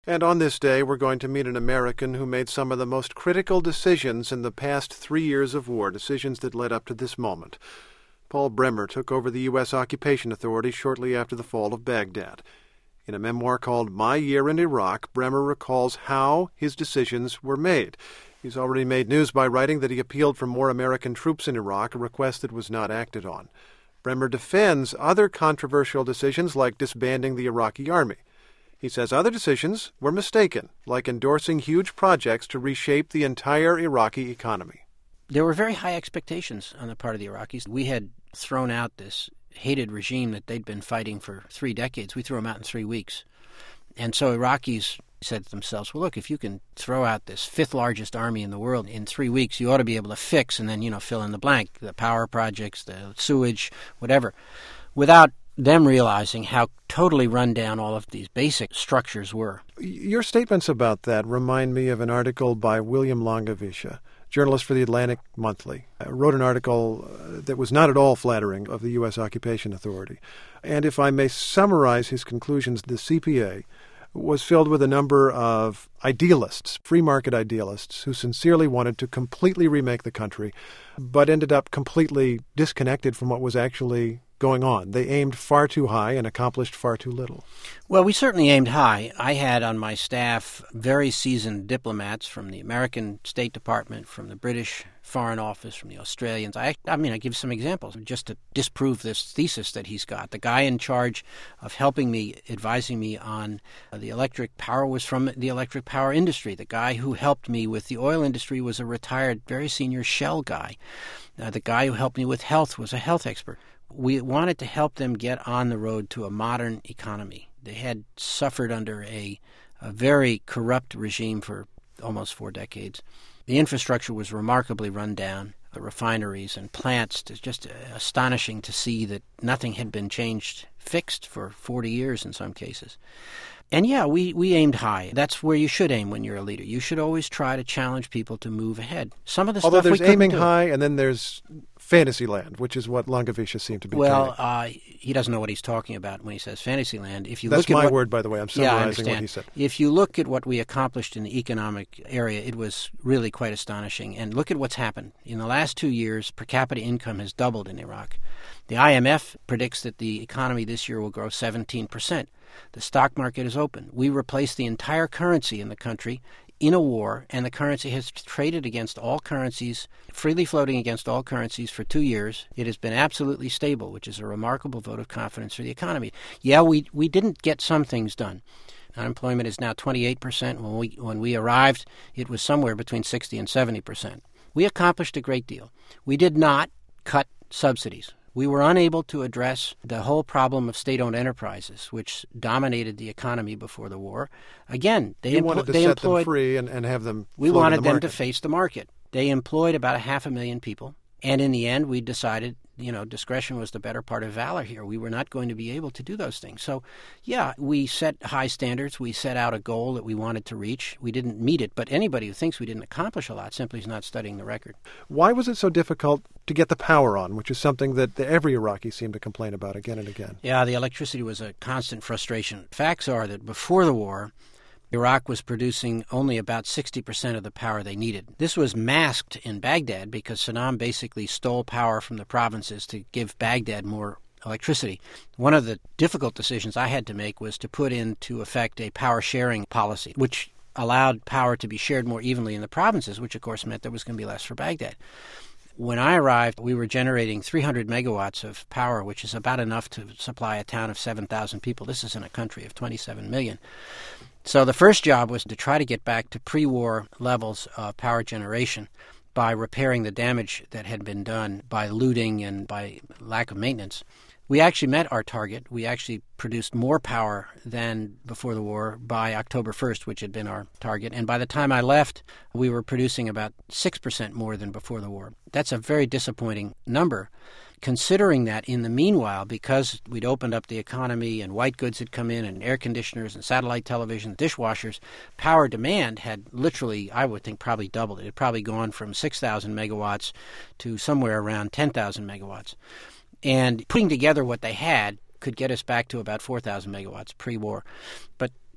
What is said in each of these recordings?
And on this day, we're going to meet an American who made some of the most critical decisions in the past 3 years of war, decisions that led up to this moment. Paul Bremer took over the U.S. Occupation Authority shortly after the fall of Baghdad. In a memoir called My Year in Iraq, Bremer recalls how his decisions were made. He's already made news by writing that he appealed for more American troops in Iraq, a request that was not acted on. Bremer defends other controversial decisions like disbanding the Iraqi army. He says other decisions were mistaken, like endorsing huge projects to reshape the entire Iraqi economy. There were very high expectations on the part of the Iraqis. We had thrown out this hated regime that they'd been fighting for 3 decades. We threw them out in 3 weeks. And so Iraqis said to themselves, well, look, if you can throw out this 5th largest army in the world in 3 weeks, you ought to be able to fix and then, fill in the blank, the power projects, the sewage, whatever, without them realizing how totally run down all of these basic structures were. Your statements about that remind me of an article by William Langewiesche, journalist for the Atlantic Monthly. Wrote an article that was not at all flattering of the U.S. Occupation Authority. And if I may summarize his conclusions, the CPA was filled with a number of idealists, free market idealists, who sincerely wanted to completely remake the country, but ended up completely disconnected from what was actually going on. They aimed far too high and accomplished far too little. Well, we certainly aimed high. I had on my staff very seasoned diplomats from the American State Department, from the British Foreign Office, from the Australians. I give some examples just to disprove this thesis that he's got. The guy in charge of helping me, advising me on the electric power was from the electric power industry. The guy who helped me with the oil industry was a retired, very senior Shell guy. The guy who helped me with health was a health expert. We wanted to help them get on the road to a modern economy. They had suffered under a very corrupt regime for almost 4 decades. The infrastructure was remarkably run down. The refineries and plants, it's just astonishing to see that nothing had been fixed for 40 years in some cases. And yeah, we aimed high. That's where you should aim when you're a leader. You should always try to challenge people to move ahead. Some of the Although stuff we there's aiming do. high, and then there's Fantasyland, which is what Langewiesche seemed to be Well, claiming. he doesn't know what he's talking about when he says Fantasyland. If you That's look at my word, by the way. I'm summarizing what he said. If you look at what we accomplished in the economic area, it was really quite astonishing. And look at what's happened. In the last 2 years, per capita income has doubled in Iraq. The IMF predicts that the economy this year will grow 17%. The stock market is open. We replaced the entire currency in the country in a war, and the currency has traded against all currencies, freely floating against all currencies for 2 years. It has been absolutely stable, which is a remarkable vote of confidence for the economy. Yeah, we didn't get some things done. Unemployment is now 28%. When we arrived, it was somewhere between 60 and 70%. We accomplished a great deal. We did not cut subsidies. We were unable to address the whole problem of state-owned enterprises, which dominated the economy before the war. Again, You wanted to set them free and have them We float in wanted the them market. to face the market. They employed about 500,000 people. And in the end, we decided, discretion was the better part of valor here. We were not going to be able to do those things. So, yeah, we set high standards. We set out a goal that we wanted to reach. We didn't meet it. But anybody who thinks we didn't accomplish a lot simply is not studying the record. Why was it so difficult to get the power on, which is something that every Iraqi seemed to complain about again and again? Yeah, the electricity was a constant frustration. Facts are that before the war, Iraq was producing only about 60% of the power they needed. This was masked in Baghdad because Saddam basically stole power from the provinces to give Baghdad more electricity. One of the difficult decisions I had to make was to put into effect a power sharing policy, which allowed power to be shared more evenly in the provinces, which of course meant there was going to be less for Baghdad. When I arrived, we were generating 300 megawatts of power, which is about enough to supply a town of 7,000 people. This is in a country of 27 million. So the first job was to try to get back to pre-war levels of power generation by repairing the damage that had been done by looting and by lack of maintenance. We actually met our target. We actually produced more power than before the war by October 1st, which had been our target. And by the time I left, we were producing about 6% more than before the war. That's a very disappointing number. Considering that in the meanwhile, because we'd opened up the economy and white goods had come in and air conditioners and satellite television, dishwashers, power demand had literally, I would think, probably doubled. It had probably gone from 6,000 megawatts to somewhere around 10,000 megawatts. And putting together what they had could get us back to about 4,000 megawatts pre-war. But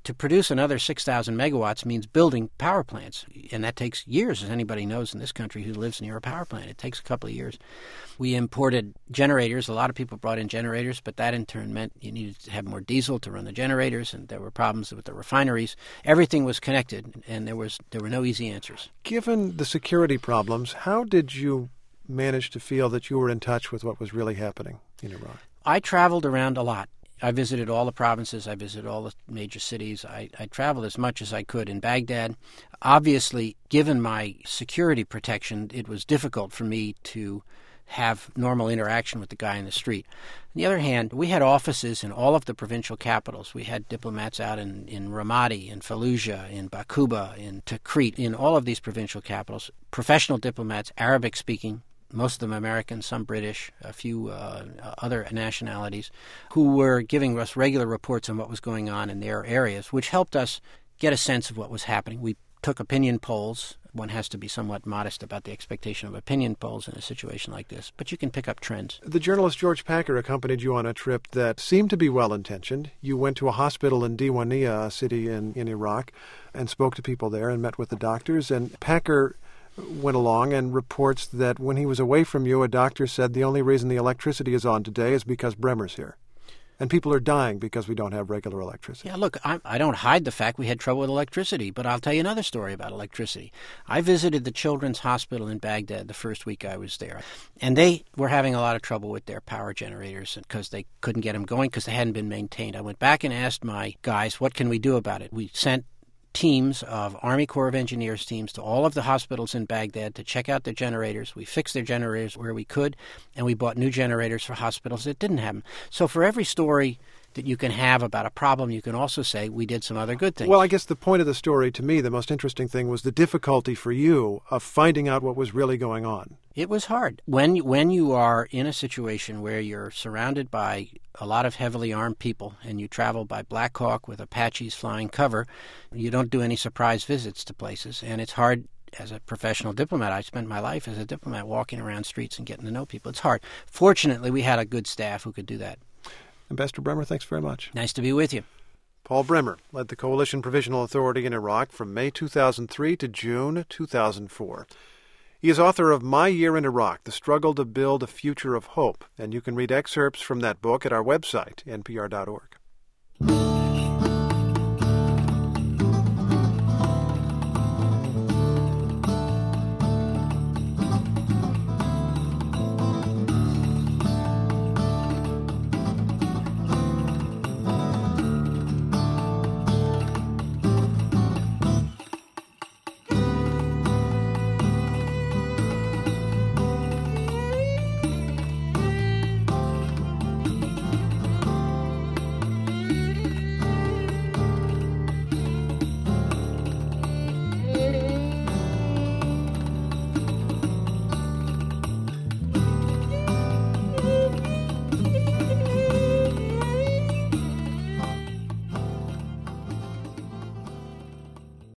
to produce another 6,000 megawatts means building power plants, and that takes years, as anybody knows in this country who lives near a power plant. It takes a couple of years. We imported generators. A lot of people brought in generators, but that in turn meant you needed to have more diesel to run the generators, and there were problems with the refineries. Everything was connected, and there were no easy answers. Given the security problems, how did you manage to feel that you were in touch with what was really happening in Iraq? I traveled around a lot. I visited all the provinces. I visited all the major cities. I traveled as much as I could in Baghdad. Obviously, given my security protection, it was difficult for me to have normal interaction with the guy in the street. On the other hand, we had offices in all of the provincial capitals. We had diplomats out in Ramadi, in Fallujah, in Baquba, in Tikrit, in all of these provincial capitals. Professional diplomats, Arabic-speaking, most of them Americans, some British, a few other nationalities, who were giving us regular reports on what was going on in their areas, which helped us get a sense of what was happening. We took opinion polls. One has to be somewhat modest about the expectation of opinion polls in a situation like this, but you can pick up trends. The journalist George Packer accompanied you on a trip that seemed to be well-intentioned. You went to a hospital in Diwaniyah, a city in Iraq, and spoke to people there and met with the doctors. And Packer went along and reports that when he was away from you, a doctor said the only reason the electricity is on today is because Bremer's here. And people are dying because we don't have regular electricity. Yeah, look, I don't hide the fact we had trouble with electricity, but I'll tell you another story about electricity. I visited the Children's Hospital in Baghdad the first week I was there, and they were having a lot of trouble with their power generators because they couldn't get them going because they hadn't been maintained. I went back and asked my guys, what can we do about it? We sent teams of Army Corps of Engineers teams to all of the hospitals in Baghdad to check out their generators. We fixed their generators where we could, and we bought new generators for hospitals that didn't have them. So for every story that you can have about a problem, you can also say we did some other good things. Well, I guess the point of the story, to me, the most interesting thing was the difficulty for you of finding out what was really going on. It was hard. When you are in a situation where you're surrounded by a lot of heavily armed people and you travel by Black Hawk with Apaches flying cover, you don't do any surprise visits to places, and it's hard. As a professional diplomat, I spent my life as a diplomat walking around streets and getting to know people. It's hard. Fortunately, we had a good staff who could do that. Ambassador Bremer, thanks very much. Nice to be with you. Paul Bremer led the Coalition Provisional Authority in Iraq from May 2003 to June 2004. He is author of My Year in Iraq, The Struggle to Build a Future of Hope, and you can read excerpts from that book at our website, npr.org.